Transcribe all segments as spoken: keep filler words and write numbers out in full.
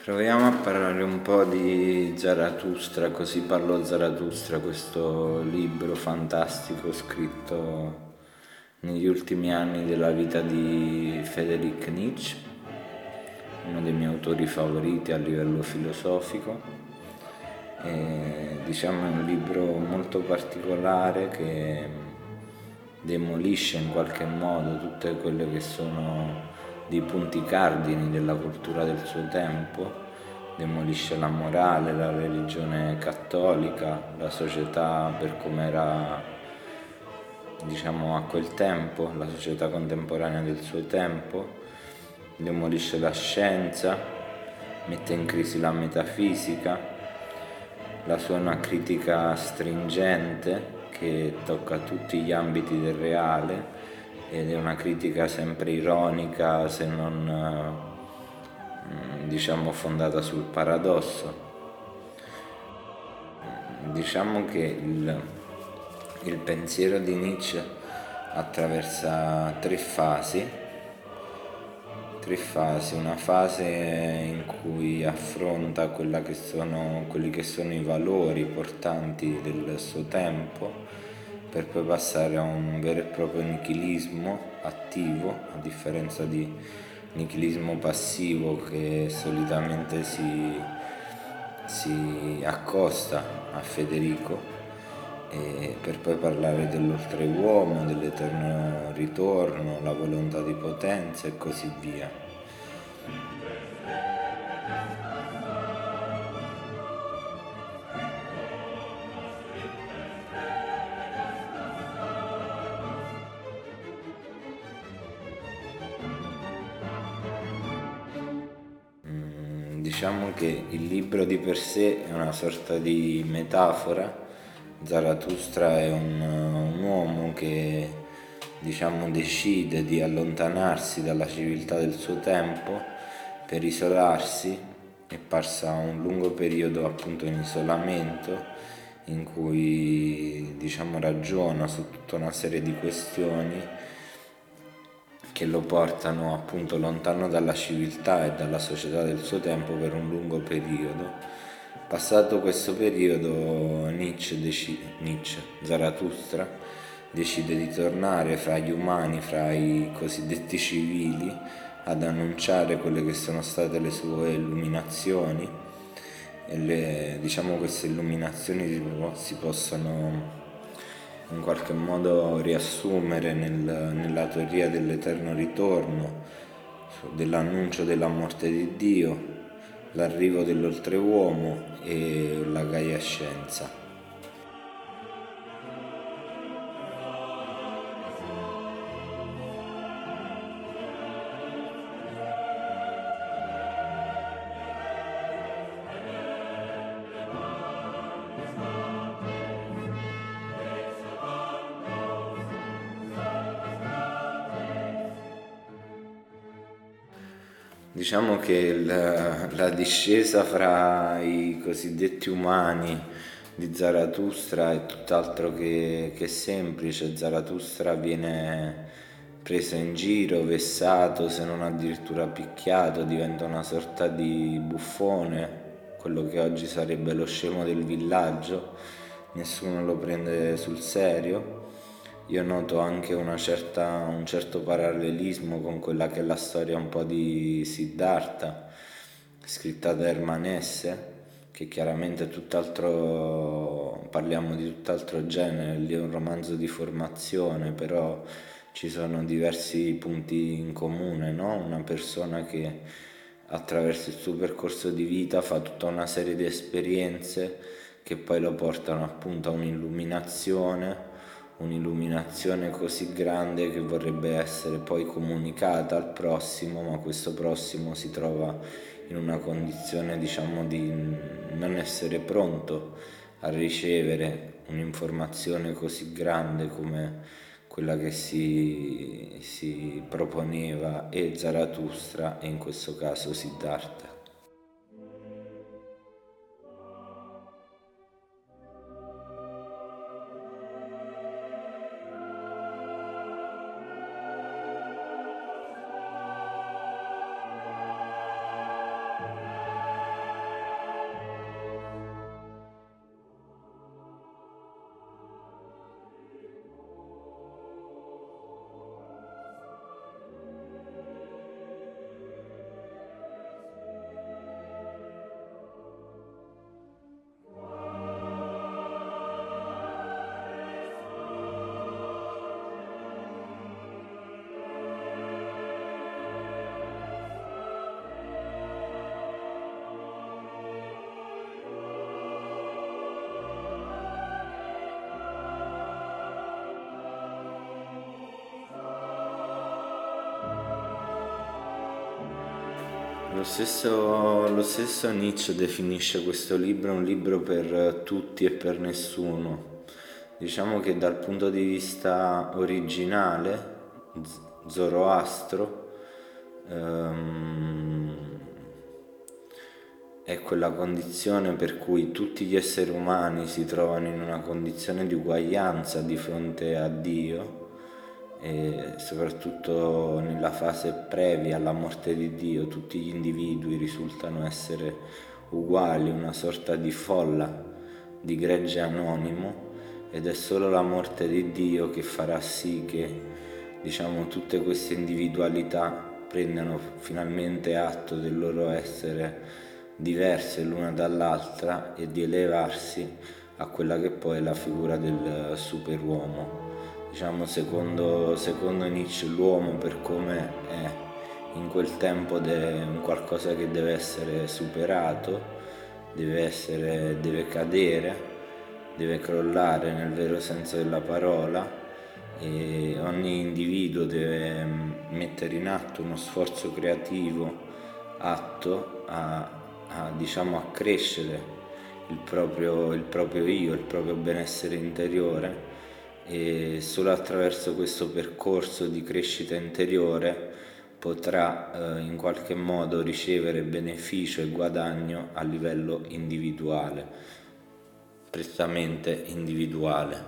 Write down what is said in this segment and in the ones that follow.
Proviamo a parlare un po' di Zarathustra, così parlò Zarathustra, questo libro fantastico scritto negli ultimi anni della vita di Friedrich Nietzsche, uno dei miei autori favoriti a livello filosofico. E, diciamo è un libro molto particolare che demolisce in qualche modo tutte quelle che sono dei punti cardini della cultura del suo tempo, demolisce la morale, la religione cattolica, la società per come era, diciamo, a quel tempo, la società contemporanea del suo tempo, demolisce la scienza, mette in crisi la metafisica. La sua è una critica stringente che tocca tutti gli ambiti del reale ed è una critica sempre ironica, se non diciamo fondata sul paradosso. Diciamo che il, il pensiero di Nietzsche attraversa tre fasi, tre fasi, una fase in cui affronta quella che sono, quelli che sono i valori portanti del suo tempo, per poi passare a un vero e proprio nichilismo attivo, a differenza di nichilismo passivo che solitamente si, si accosta a Federico, e per poi parlare dell'oltreuomo, dell'eterno ritorno, la volontà di potenza e così via. Diciamo che il libro di per sé è una sorta di metafora. Zarathustra è un, un uomo che, diciamo, decide di allontanarsi dalla civiltà del suo tempo per isolarsi e passa un lungo periodo appunto in isolamento in cui, diciamo, ragiona su tutta una serie di questioni che lo portano appunto lontano dalla civiltà e dalla società del suo tempo per un lungo periodo. Passato questo periodo, Nietzsche, deci- Nietzsche, Zarathustra decide di tornare fra gli umani, fra i cosiddetti civili, ad annunciare quelle che sono state le sue illuminazioni, e le, diciamo queste illuminazioni si, si possono in qualche modo riassumere nel, nella teoria dell'eterno ritorno, dell'annuncio della morte di Dio, l'arrivo dell'oltreuomo e la Gaia Scienza. Diciamo che la, la discesa fra i cosiddetti umani di Zarathustra è tutt'altro che, che semplice. Zarathustra viene preso in giro, vessato, se non addirittura picchiato, diventa una sorta di buffone, quello che oggi sarebbe lo scemo del villaggio, nessuno lo prende sul serio. Io noto anche una certa, un certo parallelismo con quella che è la storia un po' di Siddhartha, scritta da Hermann Hesse, che chiaramente è tutt'altro, parliamo di tutt'altro genere, lì è un romanzo di formazione, però ci sono diversi punti in comune, no? Una persona che attraverso il suo percorso di vita fa tutta una serie di esperienze che poi lo portano appunto a un'illuminazione, un'illuminazione così grande che vorrebbe essere poi comunicata al prossimo, ma questo prossimo si trova in una condizione, diciamo, di non essere pronto a ricevere un'informazione così grande come quella che si, si proponeva e Zarathustra e in questo caso Siddhartha. Lo stesso, lo stesso Nietzsche definisce questo libro un libro per tutti e per nessuno. Diciamo che dal punto di vista originale, Z- Zoroastro ehm, è quella condizione per cui tutti gli esseri umani si trovano in una condizione di uguaglianza di fronte a Dio, e soprattutto nella fase previa alla morte di Dio tutti gli individui risultano essere uguali, una sorta di folla, di gregge anonimo, ed è solo la morte di Dio che farà sì che, diciamo, tutte queste individualità prendano finalmente atto del loro essere diverse l'una dall'altra e di elevarsi a quella che poi è la figura del superuomo. Diciamo, secondo, secondo Nietzsche l'uomo per come è in quel tempo è un qualcosa che deve essere superato, deve essere, deve cadere, deve crollare nel vero senso della parola, e ogni individuo deve mettere in atto uno sforzo creativo atto a, a, diciamo, a crescere il proprio, il proprio io, il proprio benessere interiore, e solo attraverso questo percorso di crescita interiore potrà eh, in qualche modo ricevere beneficio e guadagno a livello individuale, prettamente individuale.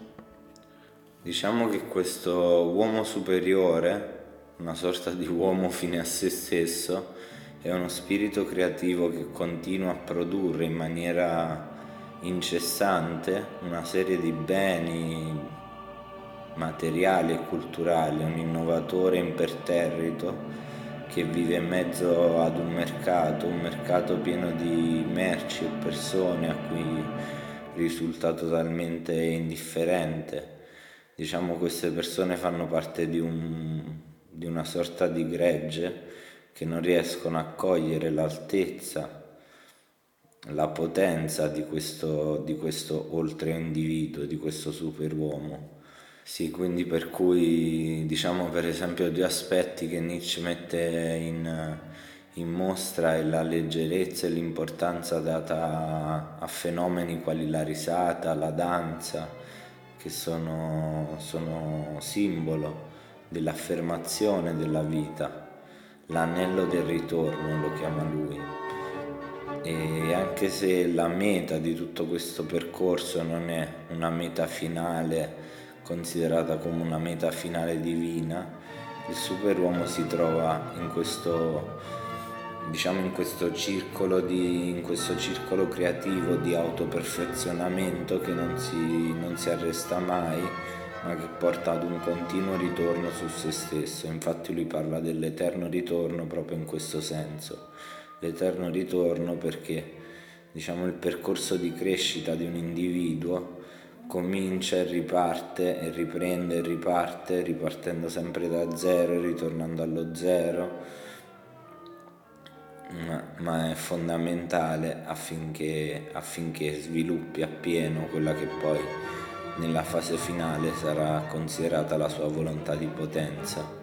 Diciamo che questo uomo superiore, una sorta di uomo fine a se stesso, è uno spirito creativo che continua a produrre in maniera incessante una serie di beni materiali e culturali, un innovatore imperterrito che vive in mezzo ad un mercato, un mercato pieno di merci e persone a cui risulta totalmente indifferente. Diciamo, queste persone fanno parte di, un, di una sorta di gregge che non riescono a cogliere l'altezza, la potenza di questo, di questo oltre individuo, di questo superuomo. Sì, quindi per cui diciamo per esempio due aspetti che Nietzsche mette in, in mostra è la leggerezza e l'importanza data a fenomeni quali la risata, la danza, che sono, sono simbolo dell'affermazione della vita, l'anello del ritorno lo chiama lui. E anche se la meta di tutto questo percorso non è una meta finale considerata come una meta finale divina, il superuomo si trova in questo, diciamo, in questo circolo di, in questo circolo creativo di autoperfezionamento che non si, non si arresta mai, ma che porta ad un continuo ritorno su se stesso. Infatti lui parla dell'eterno ritorno proprio in questo senso. L'eterno ritorno perché, diciamo, il percorso di crescita di un individuo comincia e riparte e riprende e riparte, ripartendo sempre da zero e ritornando allo zero, ma, ma è fondamentale affinché, affinché sviluppi appieno quella che poi nella fase finale sarà considerata la sua volontà di potenza.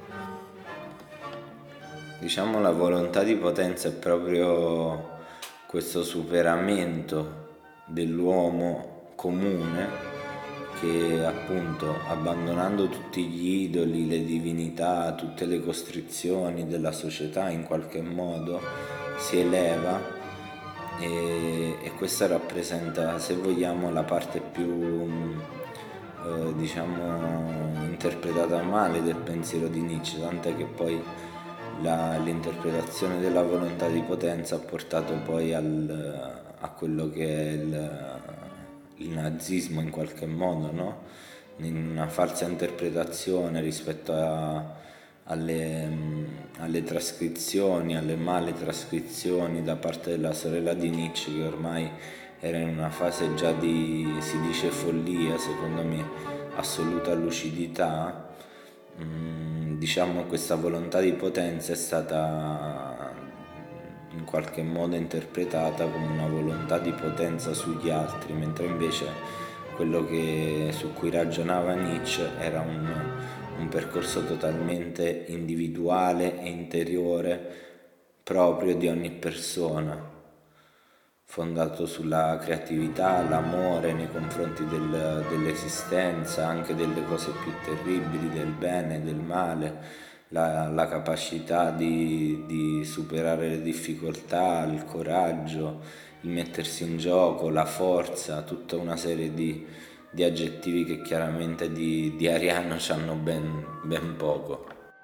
Diciamo, la volontà di potenza è proprio questo superamento dell'uomo comune che, appunto, abbandonando tutti gli idoli, le divinità, tutte le costrizioni della società, in qualche modo si eleva, e, e questa rappresenta, se vogliamo, la parte più eh, diciamo interpretata male del pensiero di Nietzsche, tant'è che poi la, l'interpretazione della volontà di potenza ha portato poi al, a quello che è il, il nazismo, in qualche modo, no? In una falsa interpretazione rispetto a, alle, alle trascrizioni, alle male trascrizioni da parte della sorella di Nietzsche, che ormai era in una fase già di, si dice, follia, secondo me assoluta lucidità. Mm, diciamo, questa volontà di potenza è stata in qualche modo interpretata come una volontà di potenza sugli altri, mentre invece quello che, su cui ragionava Nietzsche era un, un percorso totalmente individuale e interiore proprio di ogni persona, fondato sulla creatività, l'amore nei confronti del- dell'esistenza, anche delle cose più terribili, del bene, del male, la, la capacità di, di superare le difficoltà, il coraggio, il mettersi in gioco, la forza, tutta una serie di, di aggettivi che chiaramente di, di ariano c'hanno ben, ben poco.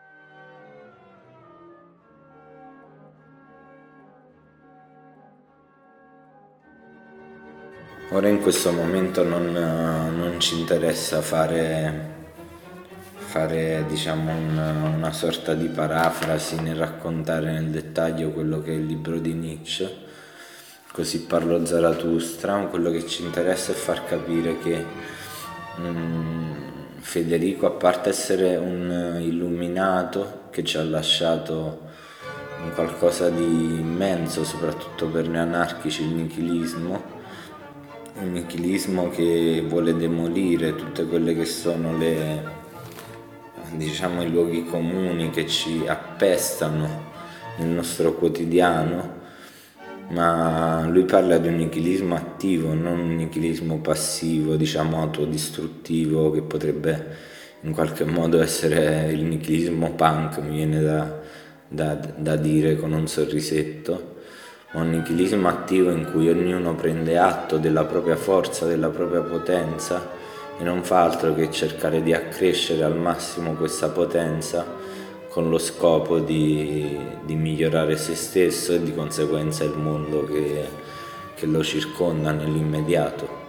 Ora in questo momento non, non ci interessa fare, fare diciamo una, una sorta di parafrasi nel raccontare nel dettaglio quello che è il libro di Nietzsche, così parlò Zarathustra. Quello che ci interessa è far capire che mm, Federico, a parte essere un illuminato che ci ha lasciato un qualcosa di immenso, soprattutto per noi anarchici, il nichilismo, un nichilismo che vuole demolire tutte quelle che sono le, diciamo, i luoghi comuni che ci appestano nel nostro quotidiano, ma lui parla di un nichilismo attivo, non un nichilismo passivo, diciamo autodistruttivo, che potrebbe in qualche modo essere il nichilismo punk, mi viene da, da, da dire con un sorrisetto, ma un nichilismo attivo in cui ognuno prende atto della propria forza, della propria potenza e non fa altro che cercare di accrescere al massimo questa potenza con lo scopo di, di migliorare se stesso e di conseguenza il mondo che, che lo circonda nell'immediato.